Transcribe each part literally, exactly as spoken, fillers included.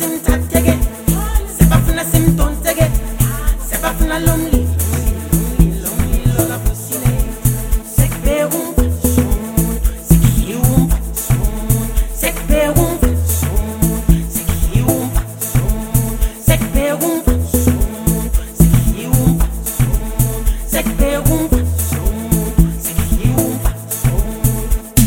simthatheke, sebafuna simdonseke, sebafuna lomli, lomli, lomli, lokavusile. Sekubeka umfazi somuntu, sekhiwa umfazi somuntu, sekubeka umfazi somuntu, sekhiwa umfazi somuntu, sekubeka umfazi somuntu, sekhiwa umfazi somuntu, sekubeka umfazi somuntu, sekhiwa umfazi somuntu.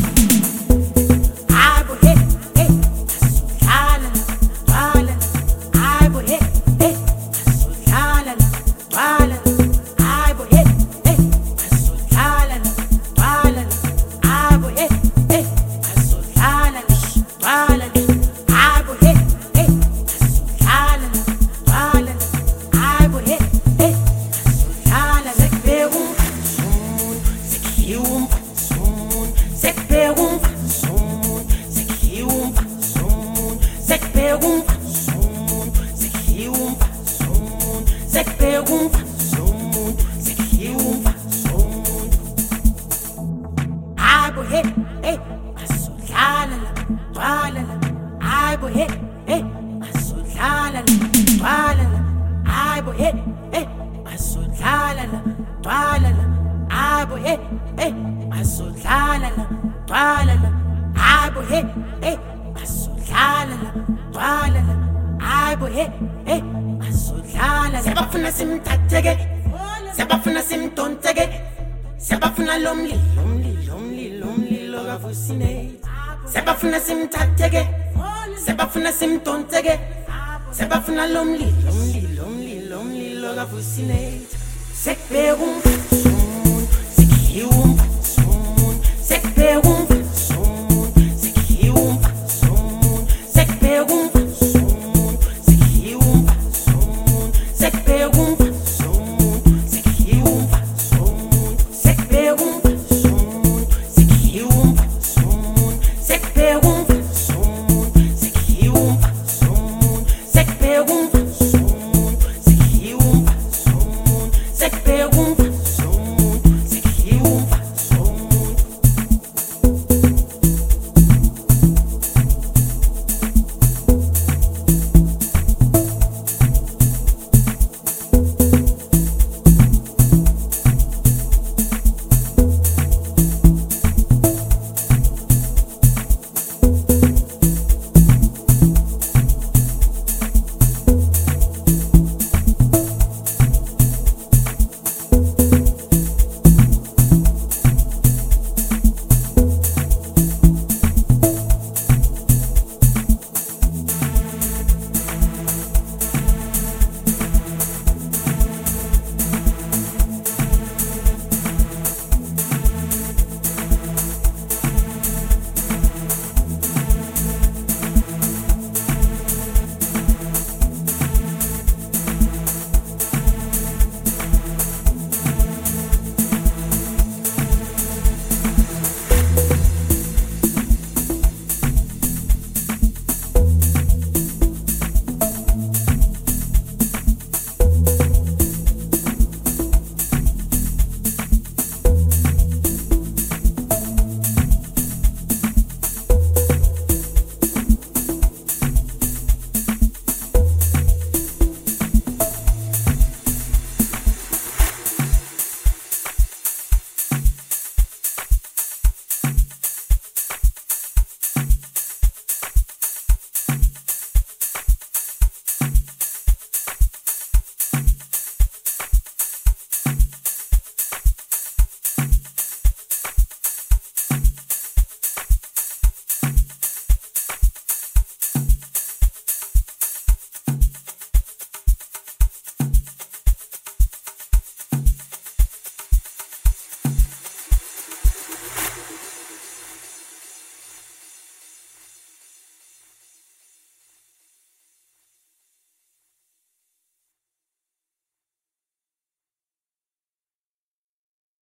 Hayibo he, hey, asudlala la, twala la. Hayibo he, hey, asudlala la, twala la. Hayibo he, hey, asudlala la, twala la. Hayibo he, hey, asudlala la, twala la. Hayibo he, hey, asudlala la, twala la. Hayibo he, hey, asudlala la. Sekubeka umfazi somuntu, sekhiwa umfazi somuntu, sekubeka umfazi somuntu, sekhiwa umfazi somuntu, sekubeka umfazi somuntu, sekhiwa umfazi somuntu, sekubeka umfazi somuntu, sekhiwa umfazi somuntu. Hayibo he, hey, asudlala la, twala la. Hayibo he, hey, asudlala la, twala la. Hayibo he, hey, asudlala la, twala la. Hayibo he, hey, asudlala la, twala la. Hayibo he, hey, asudlala la, twala la. Hayibo he, hey, asudlala la. Sebafuna simthatheke, sebafuna simdonseke, sebafuna lomli, lomli, lomli, lomli, lokavusile. Sebafuna simthatheke, sebafuna simdonseke, sebafuna lomli, lomli, lomli, lomli, lokavusile. Sekubeka umfazi somuntu, sekhiwa